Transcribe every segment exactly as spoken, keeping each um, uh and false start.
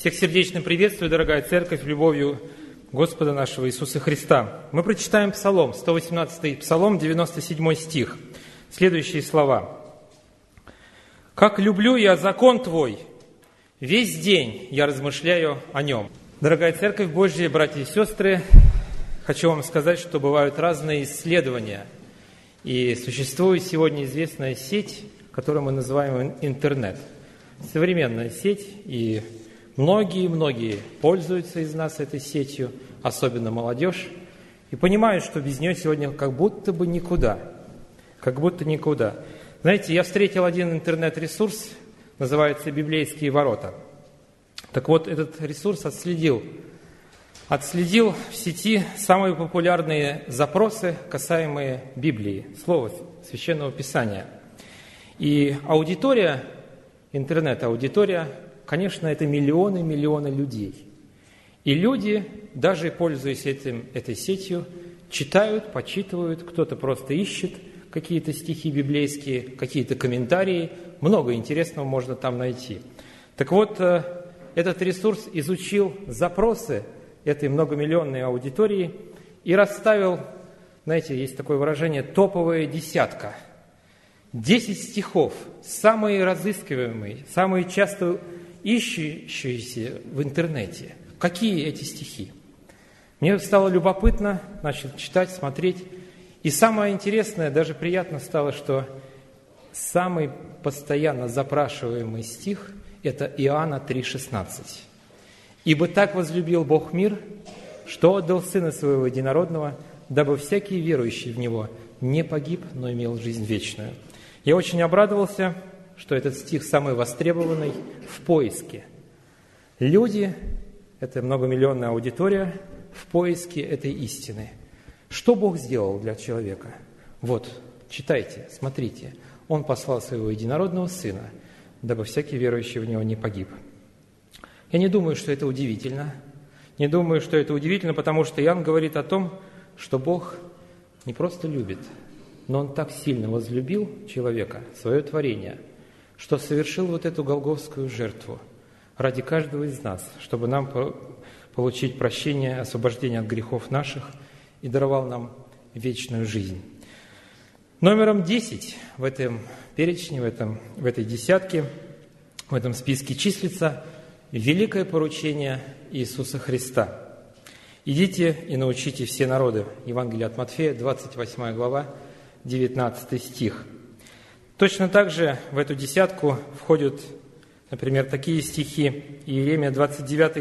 Всех сердечно приветствую, дорогая церковь, любовью Господа нашего Иисуса Христа. Мы прочитаем Псалом, сто восемнадцатый Псалом, девяносто седьмой стих. Следующие слова. «Как люблю я закон Твой, весь день я размышляю о нем». Дорогая церковь Божья, братья и сестры, хочу вам сказать, что бывают разные исследования. И существует сегодня известная сеть, которую мы называем интернет. Современная сеть, и многие-многие пользуются из нас этой сетью, особенно молодежь, и понимают, что без нее сегодня как будто бы никуда. Как будто никуда. Знаете, я встретил один интернет-ресурс, называется «Библейские ворота». Так вот, этот ресурс отследил, отследил в сети самые популярные запросы, касаемые Библии, слова Священного Писания. И аудитория, интернет-аудитория, конечно, это миллионы-миллионы людей. И люди, даже пользуясь этим, этой сетью, читают, почитывают, кто-то просто ищет какие-то стихи библейские, какие-то комментарии. Много интересного можно там найти. Так вот, этот ресурс изучил запросы этой многомиллионной аудитории и расставил, знаете, есть такое выражение, топовая десятка. Десять стихов, самые разыскиваемые, самые часто ищущиеся в интернете. Какие эти стихи? Мне стало любопытно, начал читать, смотреть. И самое интересное, даже приятно стало, что самый постоянно запрашиваемый стих – это Иоанна три шестнадцать. «Ибо так возлюбил Бог мир, что отдал Сына Своего Единородного, дабы всякий верующий в Него не погиб, но имел жизнь вечную». Я очень обрадовался, что этот стих самый востребованный в поиске. Люди, это многомиллионная аудитория, в поиске этой истины. Что Бог сделал для человека? Вот, читайте, смотрите. Он послал Своего Единородного Сына, дабы всякий верующий в Него не погиб. Я не думаю, что это удивительно. Не думаю, что это удивительно, потому что Иоанн говорит о том, что Бог не просто любит, но Он так сильно возлюбил человека, свое творение, что совершил вот эту голгофскую жертву ради каждого из нас, чтобы нам получить прощение, освобождение от грехов наших и даровал нам вечную жизнь. Номером десять в этом перечне, в, этом, в этой десятке, в этом списке числится великое поручение Иисуса Христа. «Идите и научите все народы». Евангелие от Матфея, двадцать восьмая глава, девятнадцатый стих. Точно так же в эту десятку входят, например, такие стихи. Иеремия, двадцать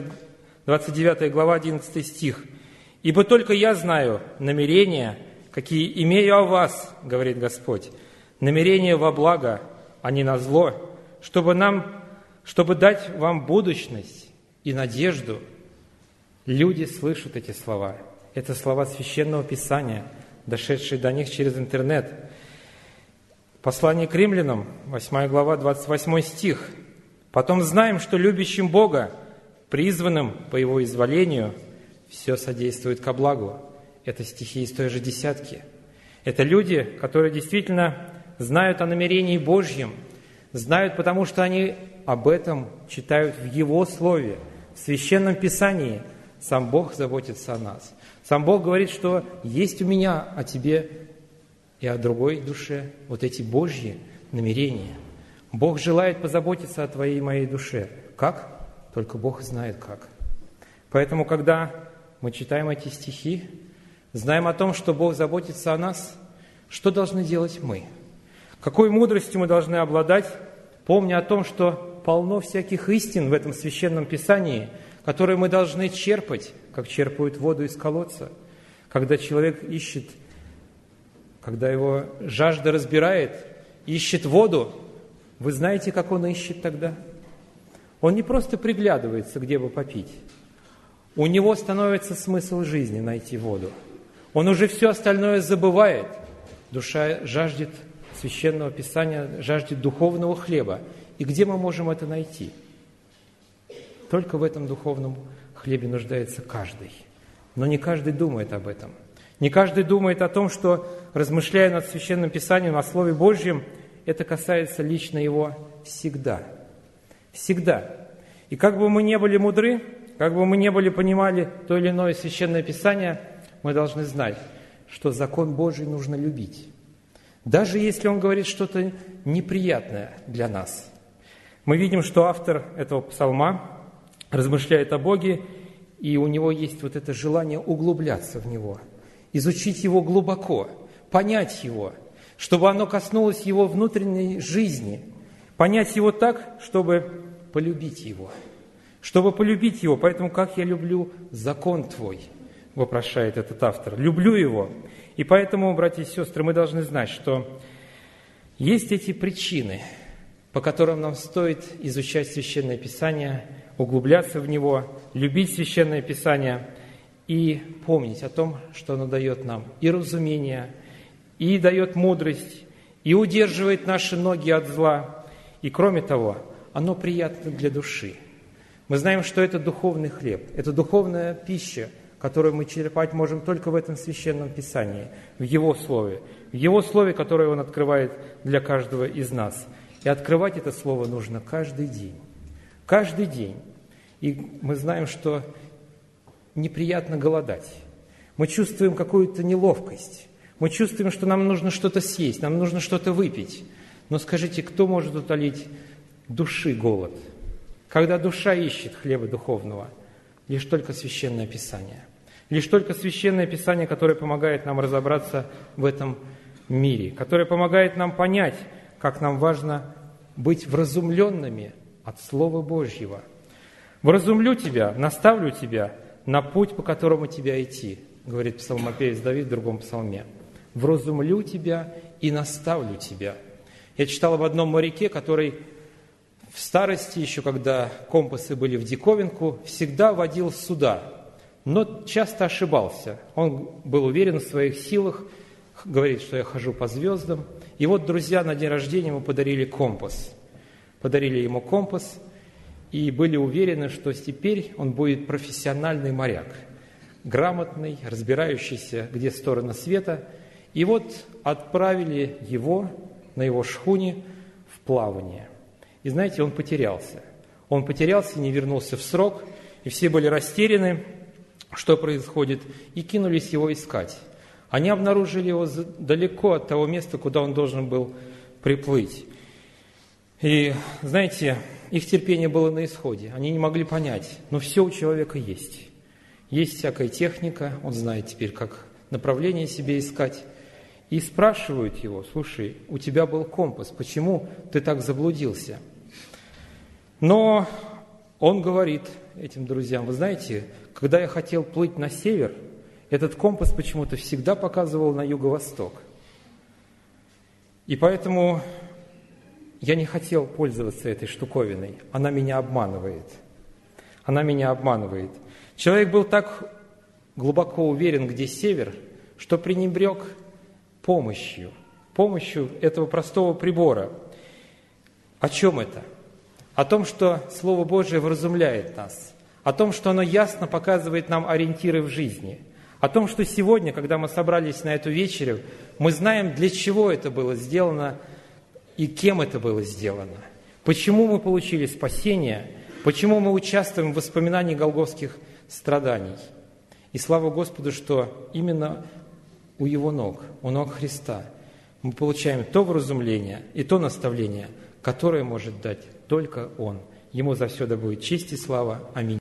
девятая глава, одиннадцатый стих. «Ибо только я знаю намерения, какие имею о вас, говорит Господь, намерения во благо, а не на зло, чтобы нам, чтобы дать вам будущность и надежду». Люди слышат эти слова. Это слова Священного Писания, дошедшие до них через интернет. Послание к римлянам, восьмая глава, двадцать восьмой стих. «Потом знаем, что любящим Бога, призванным по Его изволению, все содействует ко благу». Это стихи из той же десятки. Это люди, которые действительно знают о намерении Божьем, знают, потому что они об этом читают в Его Слове, в Священном Писании. Сам Бог заботится о нас. Сам Бог говорит, что есть у меня о тебе и о другой душе вот эти Божьи намерения. Бог желает позаботиться о твоей и моей душе. Как? Только Бог знает как. Поэтому, когда мы читаем эти стихи, знаем о том, что Бог заботится о нас, что должны делать мы? Какой мудростью мы должны обладать, помня о том, что полно всяких истин в этом Священном Писании, которые мы должны черпать, как черпают воду из колодца. Когда человек ищет, когда его жажда разбирает, ищет воду, вы знаете, как он ищет тогда? Он не просто приглядывается, где бы попить. У него становится смысл жизни найти воду. Он уже все остальное забывает. Душа жаждет Священного Писания, жаждет духовного хлеба. И где мы можем это найти? Только в этом духовном хлебе нуждается каждый. Но не каждый думает об этом. Не каждый думает о том, что, размышляя над Священным Писанием, о Слове Божьем, это касается лично его всегда. Всегда. И как бы мы не были мудры, как бы мы не были понимали то или иное Священное Писание, мы должны знать, что закон Божий нужно любить. Даже если он говорит что-то неприятное для нас. Мы видим, что автор этого псалма размышляет о Боге, и у него есть вот это желание углубляться в Него, изучить Его глубоко, понять Его, чтобы оно коснулось Его внутренней жизни, понять Его так, чтобы полюбить Его. Чтобы полюбить Его, поэтому как я люблю закон Твой, вопрошает этот автор. Люблю Его. И поэтому, братья и сестры, мы должны знать, что есть эти причины, по которым нам стоит изучать Священное Писание, углубляться в него, любить Священное Писание и помнить о том, что оно дает нам и разумение, и дает мудрость, и удерживает наши ноги от зла. И кроме того, оно приятно для души. Мы знаем, что это духовный хлеб, это духовная пища, которую мы черпать можем только в этом Священном Писании, в Его Слове, в Его Слове, которое Он открывает для каждого из нас. И открывать это Слово нужно каждый день. Каждый день. И мы знаем, что неприятно голодать. Мы чувствуем какую-то неловкость. Мы чувствуем, что нам нужно что-то съесть, нам нужно что-то выпить. Но скажите, кто может утолить души голод? Когда душа ищет хлеба духовного, лишь только Священное Писание. Лишь только Священное Писание, которое помогает нам разобраться в этом мире, которое помогает нам понять, как нам важно быть вразумленными от Слова Божьего. «Вразумлю тебя, наставлю тебя на путь, по которому тебя идти», говорит псалмопевец Давид в другом псалме. «Вразумлю тебя и наставлю тебя». Я читал об одном моряке, который в старости, еще когда компасы были в диковинку, всегда водил суда, но часто ошибался. Он был уверен в своих силах, говорит, что я хожу по звездам. И вот друзья на день рождения ему подарили компас. Подарили ему компас и были уверены, что теперь он будет профессиональный моряк, грамотный, разбирающийся, где стороны света. И вот отправили его на его шхуне в плавание. И знаете, он потерялся. Он потерялся, не вернулся в срок, и все были растеряны, что происходит, и кинулись его искать. Они обнаружили его далеко от того места, куда он должен был приплыть. И, знаете, их терпение было на исходе. Они не могли понять, но все у человека есть. Есть всякая техника, он знает теперь, как направление себе искать. И спрашивают его: слушай, у тебя был компас, почему ты так заблудился? Но он говорит этим друзьям: вы знаете, когда я хотел плыть на север, этот компас почему-то всегда показывал на юго-восток. И поэтому я не хотел пользоваться этой штуковиной. Она меня обманывает. Она меня обманывает. Человек был так глубоко уверен, где север, что пренебрег помощью, помощью этого простого прибора. О чем это? О том, что Слово Божие вразумляет нас, о том, что оно ясно показывает нам ориентиры в жизни, о том, что сегодня, когда мы собрались на эту вечерю, мы знаем, для чего это было сделано и кем это было сделано, почему мы получили спасение, почему мы участвуем в воспоминании голгофских страданий. И слава Господу, что именно у Его ног, у ног Христа мы получаем то вразумление и то наставление, которое может дать только Он. Ему завсегда будет честь и слава. Аминь.